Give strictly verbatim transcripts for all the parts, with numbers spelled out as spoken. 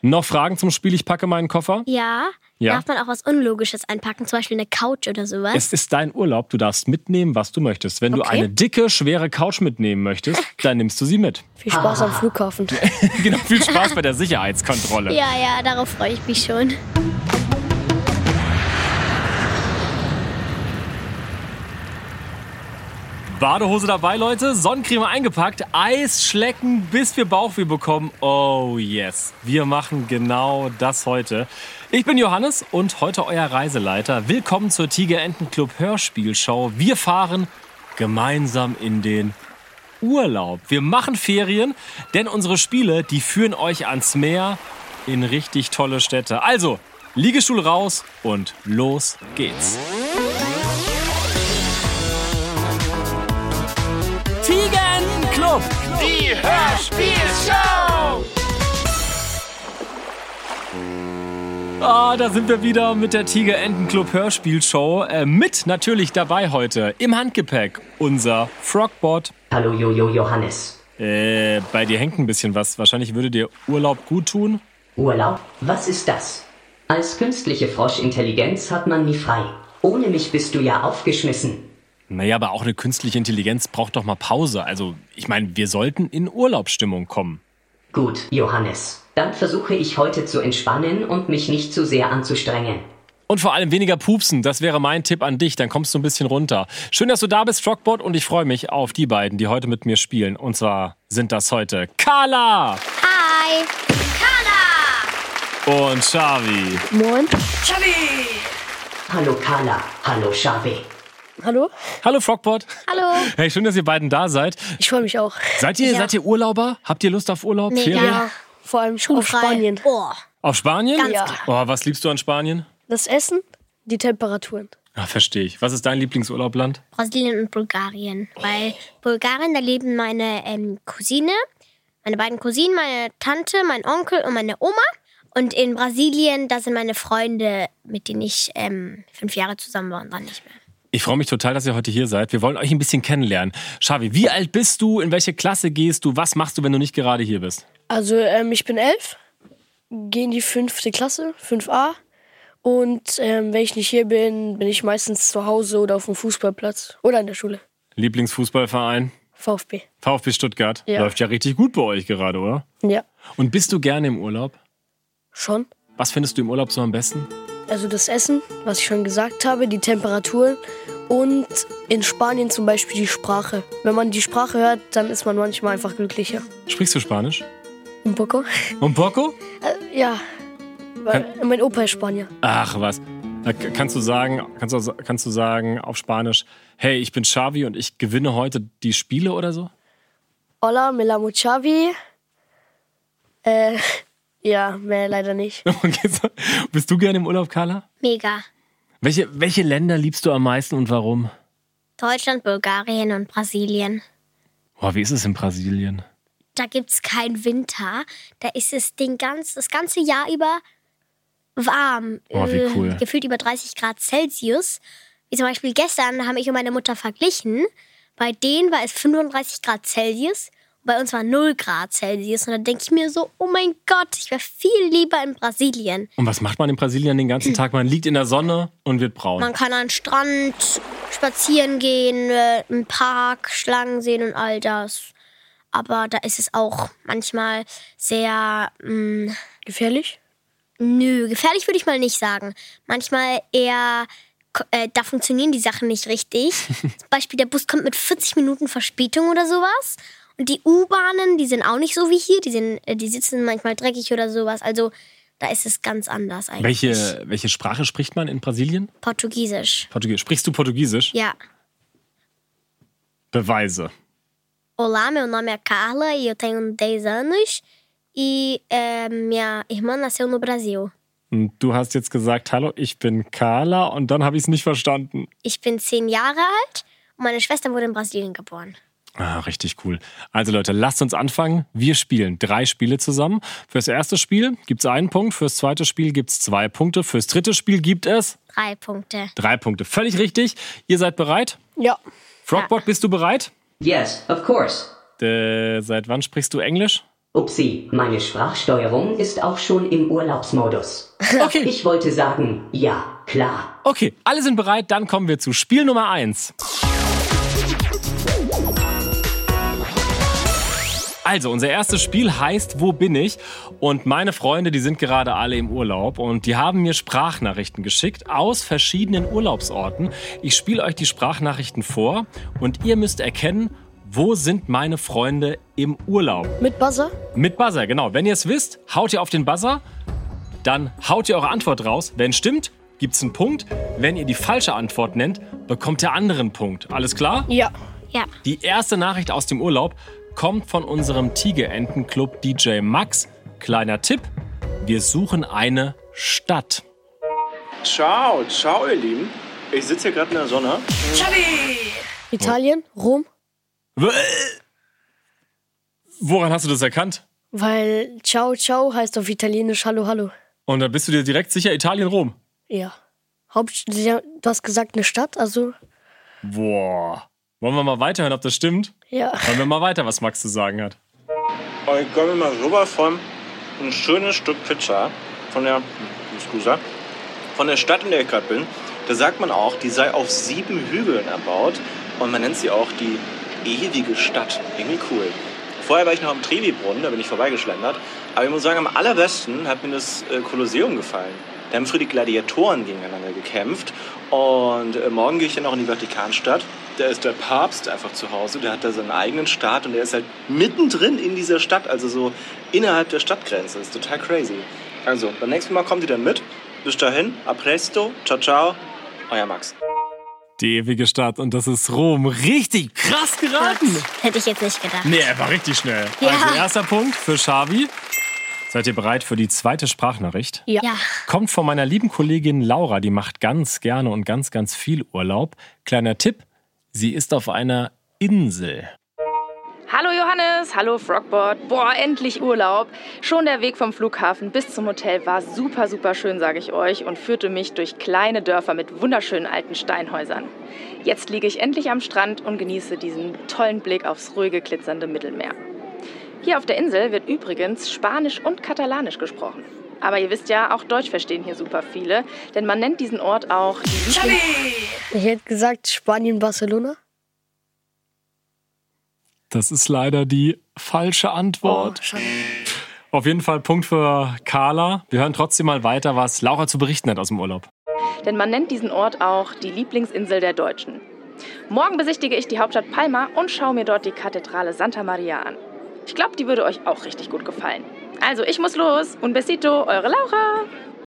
Noch Fragen zum Spiel Ich packe meinen Koffer? Ja. Ja. Darf man auch was Unlogisches einpacken, zum Beispiel eine Couch oder sowas? Es ist dein Urlaub, du darfst mitnehmen, was du möchtest. Wenn Okay. du eine dicke, schwere Couch mitnehmen möchtest, dann nimmst du sie mit. Viel Spaß am Flughafen. Genau, viel Spaß bei der Sicherheitskontrolle. Ja, ja, darauf freue ich mich schon. Badehose dabei, Leute, Sonnencreme eingepackt, Eis schlecken, bis wir Bauchweh bekommen. Oh yes, wir machen genau das heute. Ich bin Johannes und heute euer Reiseleiter. Willkommen zur Tiger Enten Club Hörspielshow. Wir fahren gemeinsam in den Urlaub. Wir machen Ferien, denn unsere Spiele, die führen euch ans Meer in richtig tolle Städte. Also, Liegestuhl raus und los geht's. Club, die Hörspielshow! Ah, da sind wir wieder mit der Tiger Enten Club Hörspielshow. Äh, mit natürlich dabei heute im Handgepäck unser Frogbot. Hallo Jojo Johannes. Äh, bei dir hängt ein bisschen was. Wahrscheinlich würde dir Urlaub gut tun. Urlaub? Was ist das? Als künstliche Froschintelligenz hat man nie frei. Ohne mich bist du ja aufgeschmissen. Naja, aber auch eine künstliche Intelligenz braucht doch mal Pause. Also, ich meine, wir sollten in Urlaubsstimmung kommen. Gut, Johannes. Dann versuche ich heute zu entspannen und mich nicht zu sehr anzustrengen. Und vor allem weniger pupsen, das wäre mein Tipp an dich, dann kommst du ein bisschen runter. Schön, dass du da bist, Frogbot, und ich freue mich auf die beiden, die heute mit mir spielen. Und zwar sind das heute Carla! Hi! Carla! Und Xavi. Moin. Xavi! Hallo Carla, hallo Xavi. Hallo? Hallo Frogbot. Hallo! Hey, schön, dass ihr beiden da seid. Ich freue mich auch. Seid ihr, Ja. seid ihr Urlauber? Habt ihr Lust auf Urlaub? Mega. Ferien? Ja, vor allem auf Schulfrei. Spanien. Oh, Auf Spanien? Ganz Ja. Oh, was liebst du an Spanien? Das Essen, die Temperaturen. Ah, verstehe ich. Was ist dein Lieblingsurlaubland? Brasilien und Bulgarien. Weil Bulgarien, da leben meine ähm, Cousine, meine beiden Cousinen, meine Tante, mein Onkel und meine Oma. Und in Brasilien, da sind meine Freunde, mit denen ich ähm, fünf Jahre zusammen war und dann nicht mehr. Ich freue mich total, dass ihr heute hier seid. Wir wollen euch ein bisschen kennenlernen. Xavi, wie alt bist du? In welche Klasse gehst du? Was machst du, wenn du nicht gerade hier bist? Also ähm, ich bin elf, gehe in die fünfte Klasse, fünf a. Und ähm, wenn ich nicht hier bin, bin ich meistens zu Hause oder auf dem Fußballplatz oder in der Schule. Lieblingsfußballverein? VfB. VfB Stuttgart. Ja. Läuft ja richtig gut bei euch gerade, oder? Ja, Und bist du gerne im Urlaub? schon. Was findest du im Urlaub so am besten? Also das Essen, was ich schon gesagt habe, die Temperaturen und in Spanien zum Beispiel die Sprache. Wenn man die Sprache hört, dann ist man manchmal einfach glücklicher. Sprichst du Spanisch? Un poco? Un poco? Äh, ja, weil mein Opa ist Spanier. Ach was. Da k- kannst du sagen, kannst du, kannst du sagen auf Spanisch, hey, ich bin Xavi und ich gewinne heute die Spiele oder so? Hola, me llamo Xavi. Äh, ja, mehr leider nicht. Okay, so. Bist du gerne im Urlaub, Carla? Mega. Welche, welche Länder liebst du am meisten und warum? Deutschland, Bulgarien und Brasilien. Boah, wie ist es in Brasilien? Da gibt's keinen Winter. Da ist es den ganz, das ganze Jahr über warm. Oh, wie cool. Äh, gefühlt über dreißig Grad Celsius. Wie zum Beispiel gestern haben ich und meine Mutter verglichen. Bei denen war es fünfunddreißig Grad Celsius. Bei uns war null Grad Celsius. Und dann denke ich mir so, oh mein Gott, ich wäre viel lieber in Brasilien. Und was macht man in Brasilien den ganzen Tag? Man liegt in der Sonne und wird braun. Man kann an den Strand spazieren gehen, äh, im Park, Schlangen sehen und all das. Aber da ist es auch manchmal sehr, mh, Gefährlich? nö, gefährlich würde ich mal nicht sagen. Manchmal eher, äh, da funktionieren die Sachen nicht richtig. Zum Beispiel der Bus kommt mit vierzig Minuten Verspätung oder sowas. Und die U-Bahnen, die sind auch nicht so wie hier. Die, sind, äh, die sitzen manchmal dreckig oder sowas. Also da ist es ganz anders eigentlich. Welche, welche Sprache spricht man in Brasilien? Portugiesisch. Portugiesisch. Sprichst du Portugiesisch? Ja. Beweise. Olá, meu nome é Carla e eu tenho dez anos. E äh, minha irmã nasceu no Brasil. Und du hast jetzt gesagt, hallo, ich bin Carla, und dann habe ich es nicht verstanden. Ich bin zehn Jahre alt und meine Schwester wurde in Brasilien geboren. Ah, richtig cool. Also Leute, lasst uns anfangen. Wir spielen drei Spiele zusammen. Fürs erste Spiel gibt es einen Punkt, fürs zweite Spiel gibt es zwei Punkte, fürs dritte Spiel gibt es Drei Punkte. drei Punkte. Völlig richtig. Ihr seid bereit? Ja. Frogbot, bist du bereit? Yes, of course. Äh, seit wann sprichst du Englisch? Upsi, meine Sprachsteuerung ist auch schon im Urlaubsmodus. Okay. Ich wollte sagen, ja, klar. Okay, alle sind bereit, dann kommen wir zu Spiel Nummer eins. Also, unser erstes Spiel heißt Wo bin ich? Und meine Freunde, die sind gerade alle im Urlaub und die haben mir Sprachnachrichten geschickt aus verschiedenen Urlaubsorten. Ich spiele euch die Sprachnachrichten vor und ihr müsst erkennen, wo sind meine Freunde im Urlaub? Mit Buzzer? Mit Buzzer, genau. Wenn ihr es wisst, haut ihr auf den Buzzer, dann haut ihr eure Antwort raus. Wenn stimmt, gibt's einen Punkt. Wenn ihr die falsche Antwort nennt, bekommt ihr anderen Punkt. Alles klar? Ja. Ja. Die erste Nachricht aus dem Urlaub kommt von unserem Tigerentenclub D J Max. Kleiner Tipp, wir suchen eine Stadt. Ciao, ciao ihr Lieben. Ich sitze hier gerade in der Sonne. Italien? Rom? Woran hast du das erkannt? Weil Ciao, Ciao heißt auf Italienisch Hallo, Hallo. Und da bist du dir direkt sicher, Italien, Rom. Ja. Haupt, du hast gesagt eine Stadt, also... Boah. Wollen wir mal weiterhören, ob das stimmt? Ja. Hören wir mal weiter, was Max zu sagen hat. Oh, ich gönne mir mal sowas von ein schönes Stück Pizza von der, Scusa, von der Stadt, in der ich gerade bin. Da sagt man auch, die sei auf sieben Hügeln erbaut und man nennt sie auch die ewige Stadt. Irgendwie cool. Vorher war ich noch am Trevi-Brunnen, da bin ich vorbeigeschlendert. Aber ich muss sagen, am allerbesten hat mir das Kolosseum gefallen. Da haben früher die Gladiatoren gegeneinander gekämpft. Und äh, morgen gehe ich dann auch in die Vatikanstadt. Da ist der Papst einfach zu Hause. Der hat da seinen eigenen Staat und der ist halt mittendrin in dieser Stadt. Also so innerhalb der Stadtgrenze. Das ist total crazy. Also, beim nächsten Mal kommt ihr dann mit. Bis dahin, a presto, ciao, ciao, euer Max. Die ewige Stadt und das ist Rom. Richtig krass geraten. Hätte ich jetzt nicht gedacht. Nee, er war richtig schnell. Ja. Also erster Punkt für Xavi. Seid ihr bereit für die zweite Sprachnachricht? Ja. Ja. Kommt von meiner lieben Kollegin Laura, die macht ganz gerne und ganz, ganz viel Urlaub. Kleiner Tipp, sie ist auf einer Insel. Hallo Johannes, hallo Frogbot. Boah, endlich Urlaub. Schon der Weg vom Flughafen bis zum Hotel war super, super schön, sage ich euch, und führte mich durch kleine Dörfer mit wunderschönen alten Steinhäusern. Jetzt liege ich endlich am Strand und genieße diesen tollen Blick aufs ruhige, glitzernde Mittelmeer. Hier auf der Insel wird übrigens Spanisch und Katalanisch gesprochen. Aber ihr wisst ja, auch Deutsch verstehen hier super viele, denn man nennt diesen Ort auch die Lieblings- Ich hätte gesagt Spanien, Barcelona. Das ist leider die falsche Antwort. Oh, schade. Auf jeden Fall Punkt für Carla. Wir hören trotzdem mal weiter, was Laura zu berichten hat aus dem Urlaub. Denn man nennt diesen Ort auch die Lieblingsinsel der Deutschen. Morgen besichtige ich die Hauptstadt Palma und schaue mir dort die Kathedrale Santa Maria an. Ich glaube, die würde euch auch richtig gut gefallen. Also, ich muss los. Un besito, eure Laura.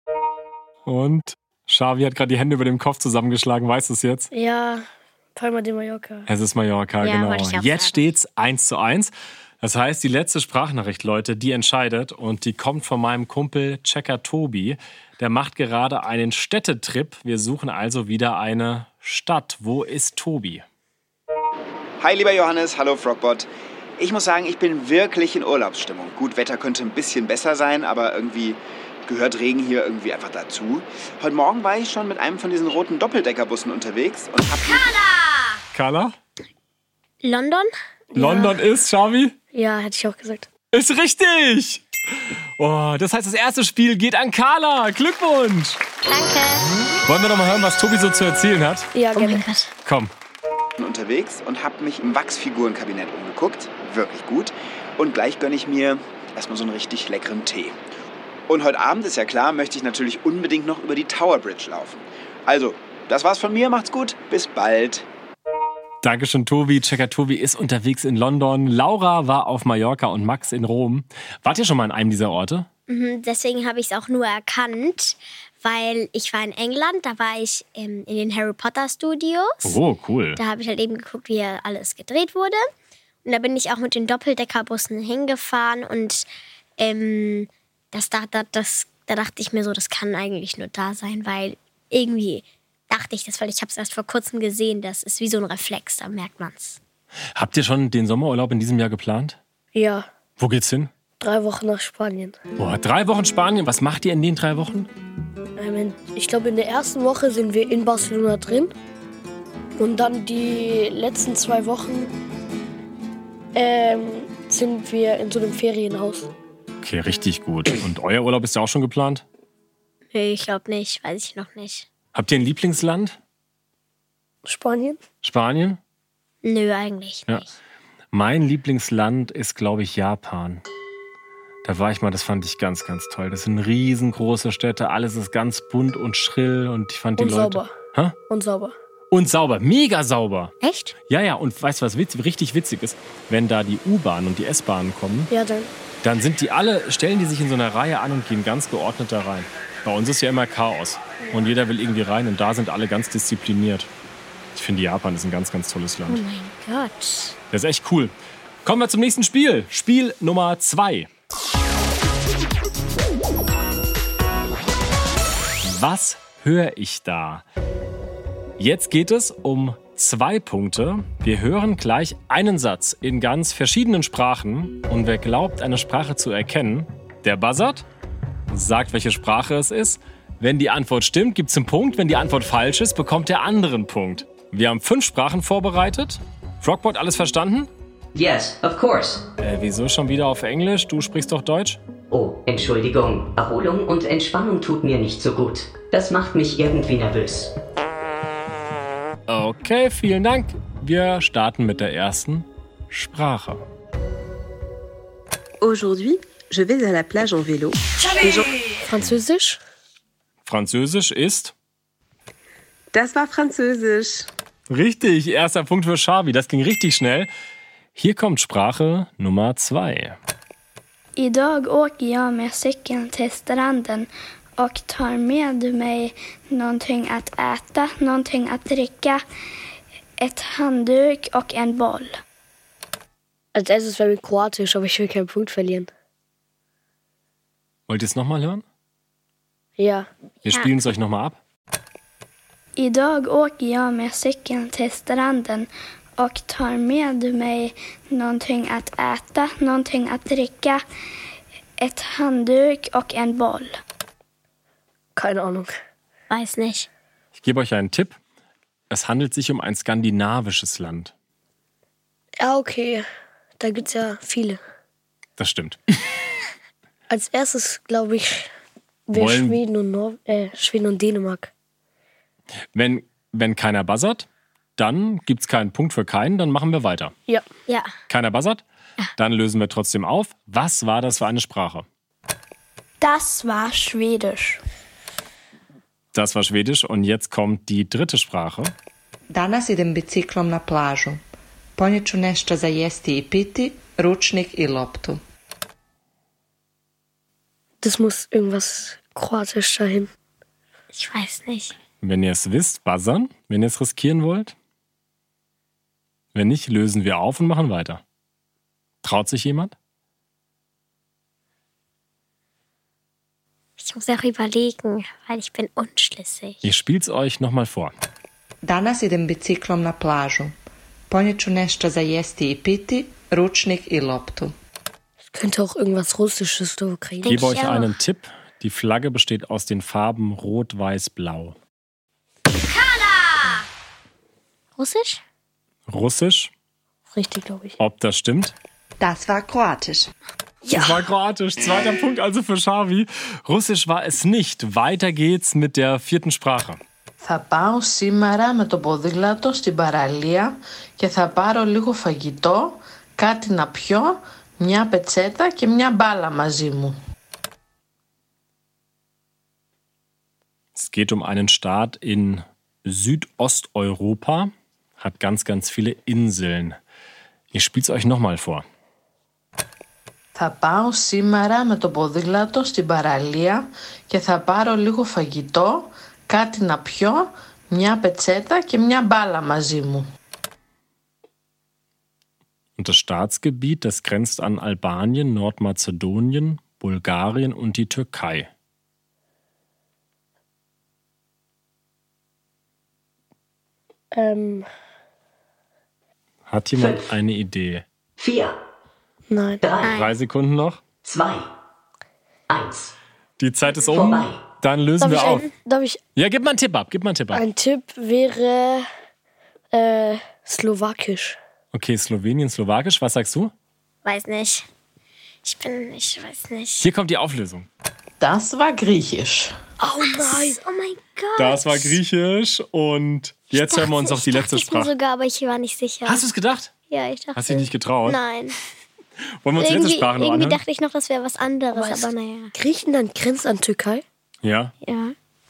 Und Xavi hat gerade die Hände über dem Kopf zusammengeschlagen. Weißt du es jetzt? Ja, Palma de Mallorca. Es ist Mallorca, Ja, genau. wollte ich auch Jetzt sagen. steht's eins zu eins. Das heißt, die letzte Sprachnachricht, Leute, die entscheidet. Und die kommt von meinem Kumpel Checker Tobi. Der macht gerade einen Städtetrip. Wir suchen also wieder eine Stadt. Wo ist Tobi? Hi, lieber Johannes. Hallo, Frogbot. Ich muss sagen, ich bin wirklich in Urlaubsstimmung. Gut, Wetter könnte ein bisschen besser sein, aber irgendwie gehört Regen hier irgendwie einfach dazu. Heute Morgen war ich schon mit einem von diesen roten Doppeldeckerbussen unterwegs und hab... Carla? London? London ist, Xavi? Ja, hätte ich auch gesagt. Ist richtig! Oh, das heißt, das erste Spiel geht an Carla. Glückwunsch! Danke. Wollen wir noch mal hören, was Tobi so zu erzählen hat? Ja, Oh gerne. mein Gott. Komm. unterwegs und habe mich im Wachsfigurenkabinett umgeguckt. Wirklich gut. Und gleich gönne ich mir erstmal so einen richtig leckeren Tee. Und heute Abend, ist ja klar, möchte ich natürlich unbedingt noch über die Tower Bridge laufen. Also, das war's von mir. Macht's gut. Bis bald. Dankeschön, Tobi. Checker Tobi ist unterwegs in London. Laura war auf Mallorca und Max in Rom. Wart ihr schon mal in einem dieser Orte? Mhm, deswegen habe ich es auch nur erkannt, weil ich war in England, da war ich ähm, in den Harry Potter Studios. Oh, cool. Da habe ich halt eben geguckt, wie alles gedreht wurde. Und da bin ich auch mit den Doppeldeckerbussen hingefahren und ähm, das, da, da, das, da dachte ich mir so, das kann eigentlich nur da sein, weil irgendwie dachte ich das, weil ich habe es erst vor kurzem gesehen, das ist wie so ein Reflex, da merkt man's. Habt ihr schon den Sommerurlaub in diesem Jahr geplant? Ja, Wo geht's hin? drei Wochen nach Spanien. Boah, drei Wochen Spanien. Was macht ihr in den drei Wochen? Ähm, Ich glaube, in der ersten Woche sind wir in Barcelona drin. Und dann die letzten zwei Wochen ähm, sind wir in so einem Ferienhaus. Okay, richtig gut. Und euer Urlaub ist ja auch schon geplant? Nee, ich glaube nicht. Weiß ich noch nicht. Habt ihr ein Lieblingsland? Spanien? Spanien? Nö, eigentlich Ja. nicht. Mein Lieblingsland ist, glaube ich, Japan. Da war ich mal, das fand ich ganz, ganz toll. Das sind riesengroße Städte, alles ist ganz bunt und schrill und ich fand die Und Leute... sauber. Hä? Und sauber. Und sauber, mega sauber. Echt? Ja, ja, und weißt du, was witzig, richtig witzig ist? Wenn da die U-Bahn und die S-Bahnen kommen, Ja, dann. dann sind die alle, stellen die sich in so einer Reihe an und gehen ganz geordnet da rein. Bei uns ist ja immer Chaos und jeder will irgendwie rein und da sind alle ganz diszipliniert. Ich finde, Japan ist ein ganz, ganz tolles Oh Land. mein Gott. Das ist echt cool. Kommen wir zum nächsten Spiel. Spiel Nummer zwei. Was höre ich da? Jetzt geht es um zwei Punkte. Wir hören gleich einen Satz in ganz verschiedenen Sprachen. Und wer glaubt, eine Sprache zu erkennen, der buzzert, sagt, welche Sprache es ist. Wenn die Antwort stimmt, gibt es einen Punkt. Wenn die Antwort falsch ist, bekommt der andere einen Punkt. Wir haben fünf Sprachen vorbereitet. Frogbot, alles verstanden? Yes, of course. Äh, wieso schon wieder auf Englisch? Du sprichst doch Deutsch? Oh, Entschuldigung. Erholung und Entspannung tut mir nicht so gut. Das macht mich irgendwie nervös. Okay, vielen Dank. Wir starten mit der ersten Sprache. Aujourd'hui, je vais à la plage en vélo. Les gens- Französisch? Französisch ist... Das war Französisch. Richtig, erster Punkt für Xavi. Das ging richtig schnell. Hier kommt Sprache Nummer zwei. Idag åker jag med cykeln till stranden och tar med mig någonting att äta, någonting att dricka, ett handduk och en boll. Als erstes wäre mit Kroatisch, aber ich will keinen Punkt verlieren. Wollt ihr es nochmal hören? Ja. Wir spielen es euch nochmal ab. Idag åker jag med cykeln till stranden och tar med mig någonting att äta, någonting att dricka, ett handduk och en boll. Keine Ahnung. Weiß nicht. Ich gebe euch einen Tipp. Es handelt sich um ein skandinavisches Land. Ja, okay. Da gibt's ja viele. Das stimmt. Als erstes, glaube ich, wäre Wollen- Schweden und Nor äh, Schweden und Dänemark. Wenn, wenn keiner buzzert, dann gibt es keinen Punkt für keinen, dann machen wir weiter. Ja. Ja. Keiner buzzert? Dann lösen wir trotzdem auf. Was war das für eine Sprache? Das war Schwedisch. Das war Schwedisch und jetzt kommt die dritte Sprache. Danas idem biciklom na plažu. Ponijet ću nešto za jesti i piti, ručnik i loptu. Das muss irgendwas Kroatisch dahin. Ich weiß nicht. Wenn ihr es wisst, buzzern, wenn ihr es riskieren wollt. Wenn nicht, lösen wir auf und machen weiter. Traut sich jemand? Ich muss auch überlegen, weil ich bin unschlüssig. Ich spiel's euch nochmal vor. Danas idem biciklom na plažu. Ponijet ću nešto za jesti i piti, ručnik i loptu. Das könnte auch irgendwas Russisches oder Ich Ukrainisch. gebe euch ich auch. einen Tipp. Die Flagge besteht aus den Farben Rot, Weiß, Blau. Russisch? Russisch, Richtig, glaube ich. ob das stimmt? Das war Kroatisch. Das war Kroatisch. Zweiter Punkt also für Xavi. Russisch war es nicht. Weiter geht's mit der vierten Sprache. Θα πάω σήμερα με το ποδήλατο στην παραλία και θα πάρω λίγο φαγητό, κάτι να πιω, μια πετσέτα και μια μπάλα μαζί μου. Es geht um einen Staat in Südosteuropa, hat ganz, ganz viele Inseln. Ich spiele es euch nochmal vor. Θα πάω σήμερα με το ποδήλατο στην παραλία και θα πάρω λίγο φαγητό, κάτι να πιω, μια πετσέτα και μια μπάλα μαζί μου. Und das Staatsgebiet, das grenzt an Albanien, Nordmazedonien, Bulgarien und die Türkei. Ähm, Hat jemand Fünf. eine Idee? Vier, nein. drei, Drei Sekunden noch. zwei, eins. Die Zeit ist um. Vorbei. Dann lösen Darf wir ich, auf. ein, darf ich Ja, gib mal einen Tipp ab. Gib mal einen Tipp ab. ein Tipp wäre äh, Slowakisch. Okay, Slowenien, Slowakisch. Was sagst du? Weiß nicht. Ich bin, ich weiß nicht. Hier kommt die Auflösung. Das war Griechisch. Oh nein. Oh mein Gott. Das war Griechisch und jetzt hören wir uns noch die letzte Ich dachte Sprache. sogar, aber ich war nicht sicher. Hast du es gedacht? Ja, ich dachte. Hast du dich nicht getraut? Nein. Wollen wir uns die letzte Irgendwie, Sprache noch irgendwie anhören? dachte ich noch, das wäre was anderes, Aber aber, es- naja. Griechenland grenzt an Türkei? Ja. Ja.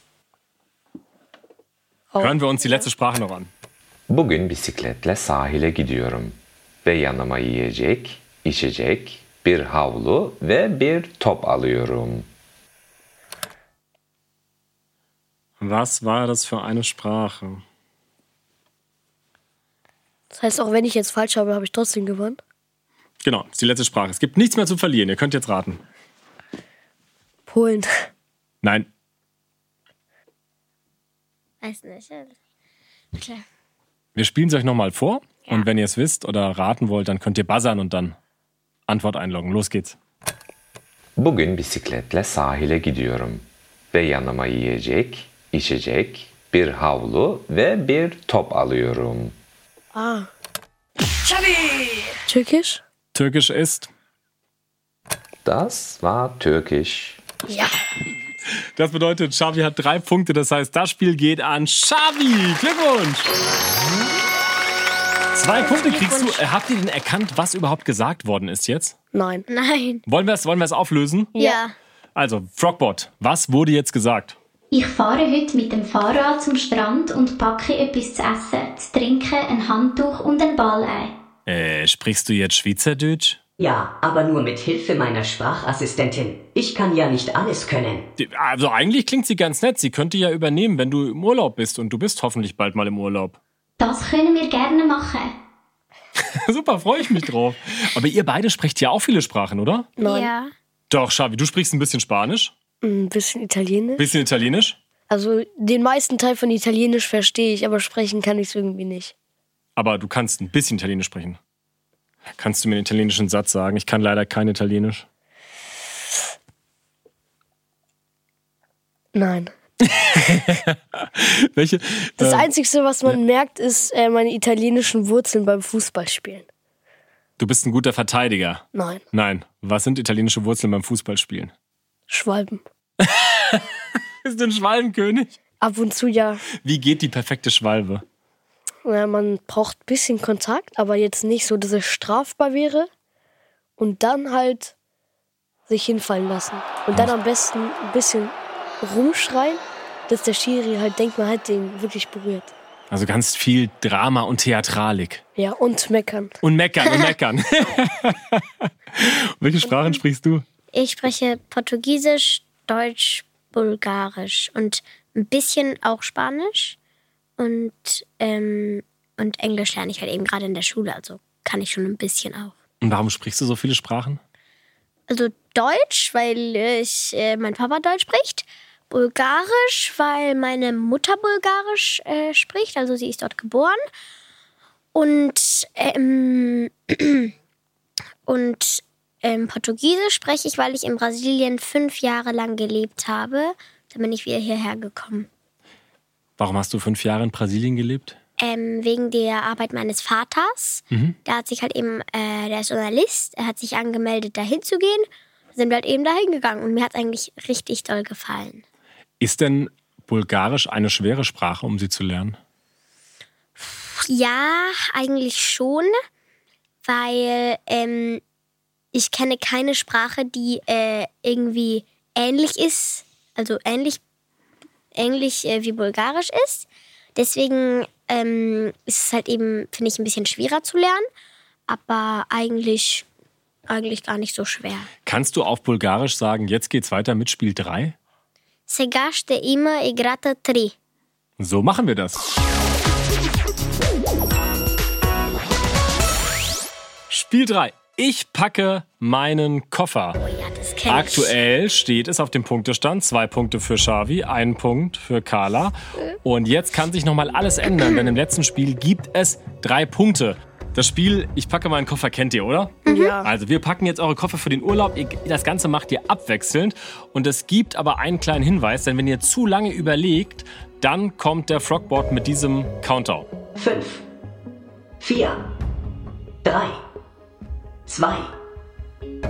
Hören wir uns die letzte Sprache noch an. Bugün bisikletle sahile gidiyorum ve yanıma yiyecek, içecek, bir havlu ve bir top alıyorum. Was war das für eine Sprache? Das heißt, auch wenn ich jetzt falsch habe, habe ich trotzdem gewonnen. Genau, das ist die letzte Sprache. Es gibt nichts mehr zu verlieren. Ihr könnt jetzt raten. Polen. Nein. Weiß nicht. Klar. Wir spielen es euch nochmal vor. Und wenn ihr es wisst oder raten wollt, dann könnt ihr buzzern und dann Antwort einloggen. Los geht's. Bugün bisikletle sahile gidiyorum ve yanıma yiyecek, içecek, bir havlu ve bir top alıyorum. Ah. Türkisch? Türkisch ist. Das war Türkisch. Ja. Das bedeutet, Xavi hat drei Punkte. Das heißt, das Spiel geht an Xavi. Glückwunsch. Zwei Punkte kriegst du. Äh, Habt ihr denn erkannt, was überhaupt gesagt worden ist jetzt? Nein. Nein. Wollen wir es wollen wir es auflösen? Ja. Also, Frogbot, was wurde jetzt gesagt? Ich fahre heute mit dem Fahrrad zum Strand und packe etwas zu essen, zu trinken, ein Handtuch und einen Ball ein. Äh, sprichst du jetzt Schweizerdeutsch? Ja, aber nur mit Hilfe meiner Sprachassistentin. Ich kann ja nicht alles können. Also eigentlich klingt sie ganz nett. Sie könnte ja übernehmen, wenn du im Urlaub bist. Und du bist hoffentlich bald mal im Urlaub. Das können wir gerne machen. Super, freue ich mich drauf. Aber ihr beide sprecht ja auch viele Sprachen, oder? Nein. Ja. Doch, Xavi, du sprichst ein bisschen Spanisch, Ein bisschen Italienisch. bisschen Italienisch. Also den meisten Teil von Italienisch verstehe ich, aber sprechen kann ich es irgendwie nicht. Aber du kannst ein bisschen Italienisch sprechen. Kannst du mir einen italienischen Satz sagen? Ich kann leider kein Italienisch. Nein. Welche? Das äh, Einzige, was man merkt, ist äh, meine italienischen Wurzeln beim Fußballspielen. Du bist ein guter Verteidiger. Nein. Nein. Was sind italienische Wurzeln beim Fußballspielen? Schwalben. Bist du ein Schwalbenkönig? Ab und zu ja. Wie geht die perfekte Schwalbe? Ja, man braucht ein bisschen Kontakt, aber jetzt nicht so, dass es strafbar wäre. Und dann halt sich hinfallen lassen. Und dann am besten ein bisschen rumschreien, dass der Schiri halt denkt, man hat den wirklich berührt. Also ganz viel Drama und Theatralik. Ja, und meckern. Und meckern und meckern. Welche Sprachen sprichst du? Ich spreche Portugiesisch, Deutsch, Bulgarisch und ein bisschen auch Spanisch. Und, ähm, und Englisch lerne ich halt eben gerade in der Schule, also kann ich schon ein bisschen auch. Und warum sprichst du so viele Sprachen? Also Deutsch, weil ich, äh, mein Papa Deutsch spricht. Bulgarisch, weil meine Mutter Bulgarisch äh, spricht, also sie ist dort geboren. Und, ähm, und ähm, Portugiesisch spreche ich, weil ich in Brasilien fünf Jahre lang gelebt habe. Dann bin ich wieder hierher gekommen. Warum hast du fünf Jahre in Brasilien gelebt? Ähm, wegen der Arbeit meines Vaters. Mhm. Der hat sich halt eben, äh, der ist Journalist, er hat sich angemeldet, dahin zu gehen. Sind wir halt eben dahin gegangen und mir hat es eigentlich richtig doll gefallen. Ist denn Bulgarisch eine schwere Sprache, um sie zu lernen? Ja, eigentlich schon, weil ähm, ich kenne keine Sprache, die äh, irgendwie ähnlich ist, also ähnlich, ähnlich äh, wie Bulgarisch ist. Deswegen ähm, ist es halt eben, finde ich, ein bisschen schwerer zu lernen, aber eigentlich, eigentlich gar nicht so schwer. Kannst du auf Bulgarisch sagen, jetzt geht's weiter mit Spiel drei? Сега ще има играта три. So machen wir das. Spiel drei. Ich packe meinen Koffer. Oh ja, das kenn ich. Aktuell steht es auf dem Punktestand. Zwei Punkte für Xavi, ein Punkt für Carla. Und jetzt kann sich nochmal alles ändern, denn im letzten Spiel gibt es drei Punkte. Das Spiel, ich packe meinen Koffer, kennt ihr, oder? Ja. Also wir packen jetzt eure Koffer für den Urlaub. Ihr- Das Ganze macht ihr abwechselnd. Und es gibt aber einen kleinen Hinweis, denn wenn ihr zu lange überlegt, dann kommt der Frogbot mit diesem Countdown. Fünf, vier, drei, zwei,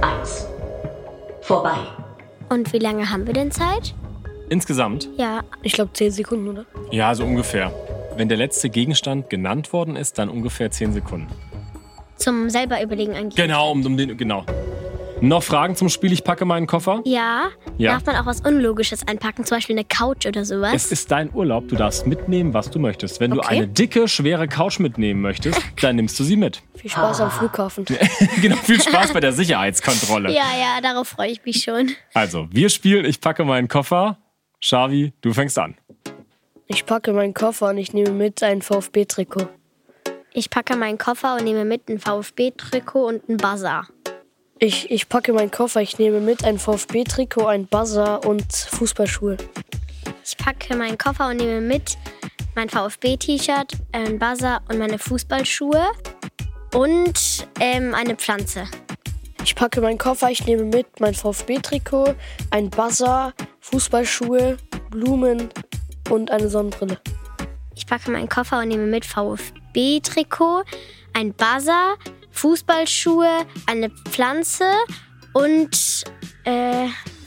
eins. Vorbei. Und wie lange haben wir denn Zeit? Insgesamt? Ja. Ich glaube zehn Sekunden, oder? Ja, so ungefähr. Wenn der letzte Gegenstand genannt worden ist, dann ungefähr zehn Sekunden. Zum selber überlegen eigentlich. Genau, um, um den, genau. Noch Fragen zum Spiel Ich packe meinen Koffer? Ja. Ja. Darf man auch was Unlogisches einpacken, zum Beispiel eine Couch oder sowas? Es ist dein Urlaub, du darfst mitnehmen, was du möchtest. Wenn Okay. du eine dicke, schwere Couch mitnehmen möchtest, dann nimmst du sie mit. Viel Spaß am Flughafen. Genau, viel Spaß bei der Sicherheitskontrolle. Ja, ja, darauf freue ich mich schon. Also, wir spielen Ich packe meinen Koffer. Xavi, du fängst an. Ich packe meinen Koffer und ich nehme mit ein VfB-Trikot. Ich packe meinen Koffer und nehme mit ein VfB-Trikot und ein Buzzer. Ich, ich packe meinen Koffer, ich nehme mit ein VfB-Trikot, ein Buzzer und Fußballschuhe. Ich packe meinen Koffer und nehme mit mein VfB-T-Shirt, ein Buzzer und meine Fußballschuhe und ähm, eine Pflanze. Ich packe meinen Koffer, ich nehme mit mein VfB-Trikot, ein Buzzer, Fußballschuhe, Blumen und eine Sonnenbrille. Ich packe meinen Koffer und nehme mit VfB-Trikot, ein Buzzer, Fußballschuhe, eine Pflanze und äh,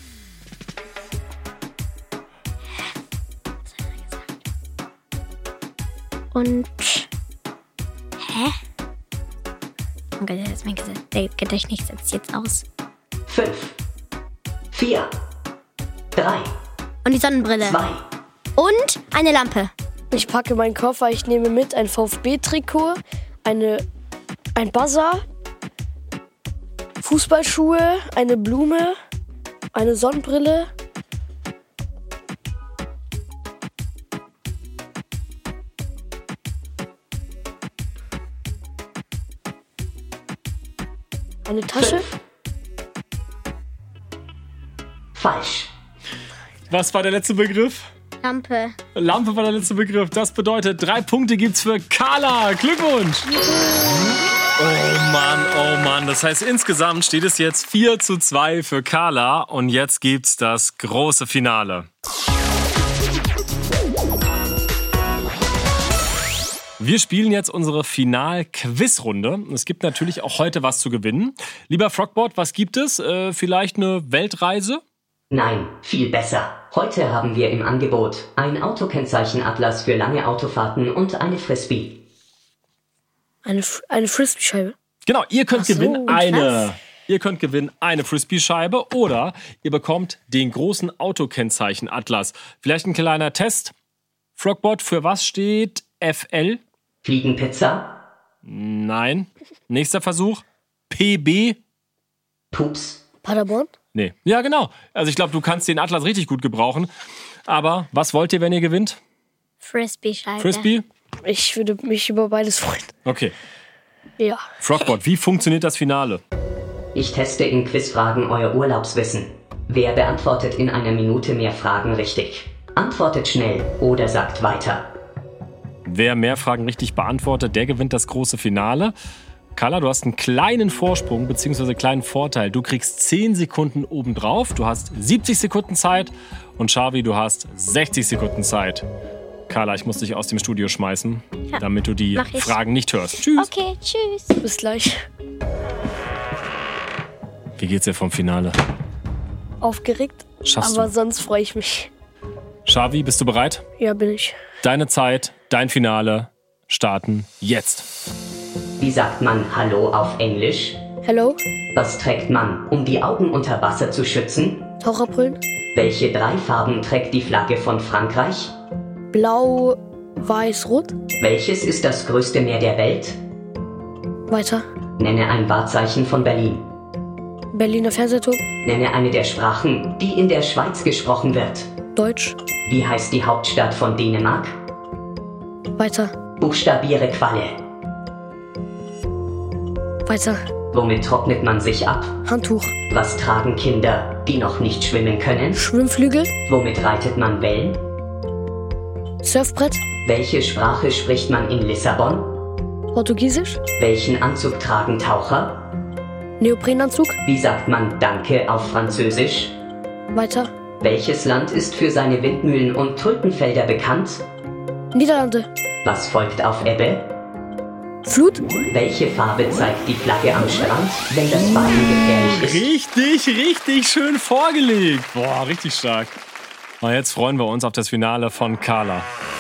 und hä? Oh Gott, das ist mein Gedächtnis setzt jetzt aus. Fünf. Vier. Drei. Und die Sonnenbrille. Zwei. Und eine Lampe. Ich packe meinen Koffer, ich nehme mit ein VfB-Trikot, eine, ein Buzzer, Fußballschuhe, eine Blume, eine Sonnenbrille, eine Tasche. Falsch. Was war der letzte Begriff? Lampe. Lampe war der letzte Begriff. Das bedeutet, drei Punkte gibt's für Carla. Glückwunsch. Oh Mann, oh Mann. Das heißt, insgesamt steht es jetzt vier zu zwei für Carla. Und jetzt gibt's das große Finale. Wir spielen jetzt unsere Final-Quiz-Runde. Es gibt natürlich auch heute was zu gewinnen. Lieber Frogboard, was gibt es? Äh, vielleicht eine Weltreise? Nein, viel besser. Heute haben wir im Angebot ein Autokennzeichenatlas für lange Autofahrten und eine Frisbee. Eine, eine Frisbee-Scheibe. Genau, ihr könnt Ach so, gewinnen krass. eine. Ihr könnt gewinnen eine Frisbee-Scheibe oder ihr bekommt den großen Autokennzeichenatlas. Vielleicht ein kleiner Test. Frogboard, für was steht F L? Fliegenpizza. Nein. Nächster Versuch. P B. Pups. Paderborn? Nee. Ja, genau. Also ich glaube, du kannst den Atlas richtig gut gebrauchen. Aber was wollt ihr, wenn ihr gewinnt? Frisbee-Scheibe. Frisbee? Ich würde mich über beides freuen. Okay. Ja. Frogboard, wie funktioniert das Finale? Ich teste in Quizfragen euer Urlaubswissen. Wer beantwortet in einer Minute mehr Fragen richtig? Antwortet schnell oder sagt weiter. Wer mehr Fragen richtig beantwortet, der gewinnt das große Finale. Carla, du hast einen kleinen Vorsprung bzw. einen kleinen Vorteil. Du kriegst zehn Sekunden obendrauf, du hast siebzig Sekunden Zeit und Xavi, du hast sechzig Sekunden Zeit. Carla, ich muss dich aus dem Studio schmeißen, Ja, damit du die mach ich. Fragen nicht hörst. Tschüss. Okay, tschüss. Bis gleich. Wie geht's dir vom Finale? Aufgeregt, Schaffst aber du. sonst freue ich mich. Xavi, bist du bereit? Ja, bin ich. Deine Zeit, dein Finale starten jetzt. Wie sagt man Hallo auf Englisch? Hello? Was trägt man, um die Augen unter Wasser zu schützen? Taucherbrillen? Welche drei Farben trägt die Flagge von Frankreich? Blau, weiß, rot? Welches ist das größte Meer der Welt? Weiter. Nenne ein Wahrzeichen von Berlin. Berliner Fernsehturm? Nenne eine der Sprachen, die in der Schweiz gesprochen wird. Deutsch? Wie heißt die Hauptstadt von Dänemark? Weiter. Buchstabiere Qualle. Weiter. Womit trocknet man sich ab? Handtuch. Was tragen Kinder, die noch nicht schwimmen können? Schwimmflügel? Womit reitet man Wellen? Surfbrett? Welche Sprache spricht man in Lissabon? Portugiesisch? Welchen Anzug tragen Taucher? Neoprenanzug? Wie sagt man Danke auf Französisch? Weiter. Welches Land ist für seine Windmühlen und Tulpenfelder bekannt? Niederlande. Was folgt auf Ebbe? Flut? Welche Farbe zeigt die Flagge am Strand, wenn das Baden gefährlich ist? Richtig, richtig schön vorgelegt. Boah, richtig stark. Und jetzt freuen wir uns auf das Finale von Carla.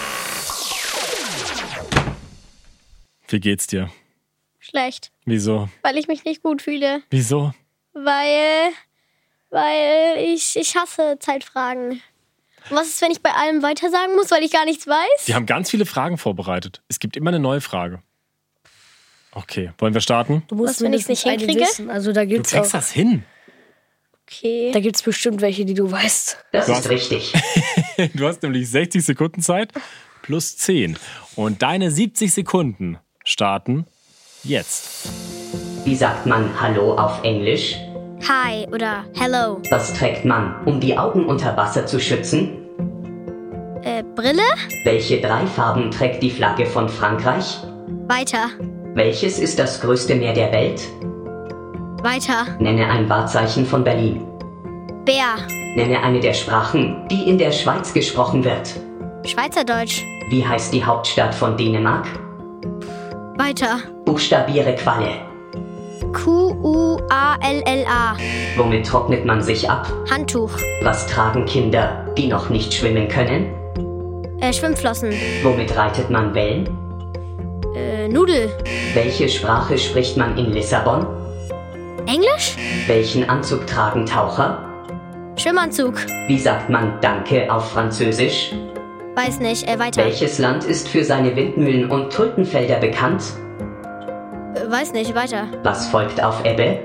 Wie geht's dir? Schlecht. Wieso? Weil ich mich nicht gut fühle. Wieso? Weil, weil ich, ich hasse Zeitfragen. Und was ist, wenn ich bei allem weitersagen muss, weil ich gar nichts weiß? Wir haben ganz viele Fragen vorbereitet. Es gibt immer eine neue Frage. Okay, wollen wir starten? Du musst Was, wenn ich's nicht hinkriege? wissen. Also da Du gibt's kriegst auch, das hin. Okay. da gibt's bestimmt welche, die du weißt. Das Du ist hast- richtig. Du hast nämlich sechzig Sekunden Zeit plus zehn. Und deine siebzig Sekunden starten jetzt. Wie sagt man Hallo auf Englisch? Hi oder Hello. Was trägt man, um die Augen unter Wasser zu schützen? Äh, Brille? Welche drei Farben trägt die Flagge von Frankreich? Weiter. Welches ist das größte Meer der Welt? Weiter. Nenne ein Wahrzeichen von Berlin. Bär. Nenne eine der Sprachen, die in der Schweiz gesprochen wird. Schweizerdeutsch. Wie heißt die Hauptstadt von Dänemark? Weiter. Buchstabiere Qualle. Q U A L L A. Womit trocknet man sich ab? Handtuch. Was tragen Kinder, die noch nicht schwimmen können? Äh, Schwimmflossen. Womit reitet man Wellen? Äh, Nudel. Welche Sprache spricht man in Lissabon? Englisch? Welchen Anzug tragen Taucher? Schwimmanzug. Wie sagt man Danke auf Französisch? Weiß nicht. Äh, weiter. Welches Land ist für seine Windmühlen und Tulpenfelder bekannt? Äh, weiß nicht. Weiter. Was folgt auf Ebbe?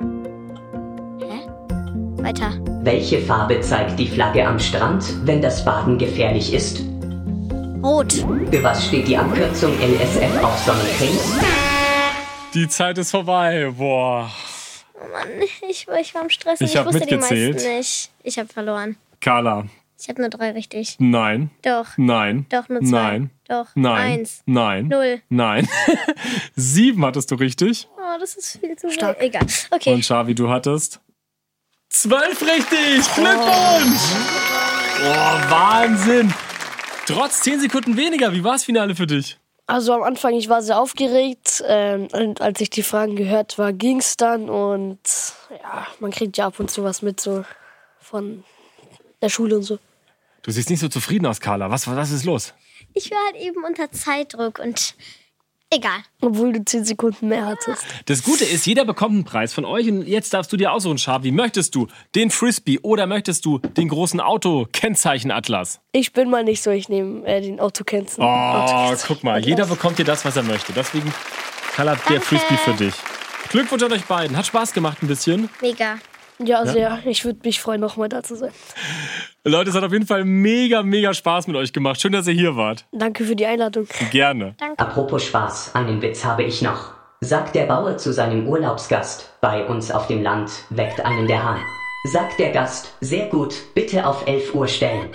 Weiter. Welche Farbe zeigt die Flagge am Strand, wenn das Baden gefährlich ist? Rot. Für was steht die Abkürzung L S F auf Sonnencremes? Die Zeit ist vorbei. Boah. Oh Mann, ich, ich war am Stress und Ich ich hab wusste die mitgezählt. meisten nicht. Ich habe verloren. Carla. Ich habe nur drei richtig. Nein. Doch. Nein. Doch, nur zwei. Nein. Doch. Nein. Eins. Nein. Null. Nein. Sieben hattest du richtig. Oh, das ist viel zu stark. Egal. Okay. Und Xavi, du hattest zwölf richtig. Glückwunsch. Oh, Wahnsinn. Trotz zehn Sekunden weniger. Wie war das Finale für dich? Also am Anfang, ich war sehr aufgeregt. Ähm, und als ich die Fragen gehört war, ging's dann. Und ja, man kriegt ja ab und zu was mit, so von der Schule und so. Du siehst nicht so zufrieden aus, Carla. Was, was ist los? Ich war halt eben unter Zeitdruck und egal. Obwohl du zehn Sekunden mehr hattest. Das Gute ist, jeder bekommt einen Preis von euch. Und jetzt darfst du dir aussuchen, Xavi. Möchtest du den Frisbee oder möchtest du den großen Auto-Kennzeichen-Atlas? Ich bin mal nicht so, ich nehme äh, den Autokennzeichen. Oh, guck mal. Jeder bekommt dir das, was er möchte. Deswegen, Carla, der Frisbee für dich. Glückwunsch an euch beiden. Hat Spaß gemacht ein bisschen. Mega. Ja, Ja. sehr. Ich würde mich freuen, nochmal da zu sein. Leute, es hat auf jeden Fall mega, mega Spaß mit euch gemacht. Schön, dass ihr hier wart. Danke für die Einladung. Gerne. Apropos Spaß, einen Witz habe ich noch. Sagt der Bauer zu seinem Urlaubsgast, bei uns auf dem Land weckt einen der Hahn. Sagt der Gast, sehr gut, bitte auf elf Uhr stellen.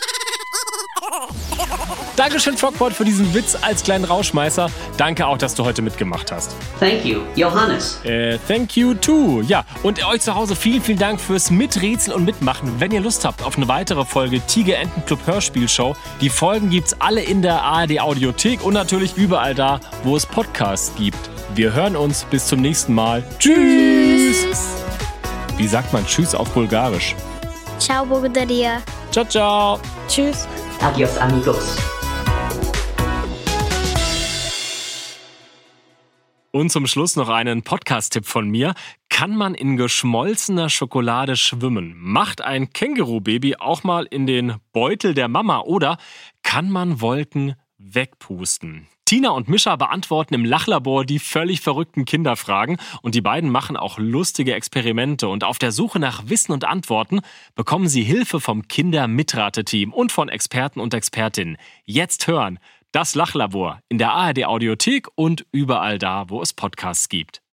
Dankeschön, Frogport, für diesen Witz als kleinen Rauschmeißer. Danke auch, dass du heute mitgemacht hast. Thank you, Johannes. Äh, thank you too. Ja, und euch zu Hause vielen, vielen Dank fürs Miträtseln und Mitmachen. Wenn ihr Lust habt auf eine weitere Folge Tiger Enten Club Hörspielshow, die Folgen gibt's alle in der A R D Audiothek und natürlich überall da, wo es Podcasts gibt. Wir hören uns bis zum nächsten Mal. Tschüss. Tschüss. Wie sagt man Tschüss auf Bulgarisch? Ciao, Bogodaria. Ciao, ciao. Tschüss. Adios, amigos. Und zum Schluss noch einen Podcast-Tipp von mir. Kann man in geschmolzener Schokolade schwimmen? Macht ein Känguru-Baby auch mal in den Beutel der Mama? Oder kann man Wolken wegpusten? Tina und Mischa beantworten im Lachlabor die völlig verrückten Kinderfragen und die beiden machen auch lustige Experimente. Und auf der Suche nach Wissen und Antworten bekommen sie Hilfe vom Kinder-Mitrate-Team und von Experten und Expertinnen. Jetzt hören! Das Lachlabor in der A R D Audiothek und überall da, wo es Podcasts gibt.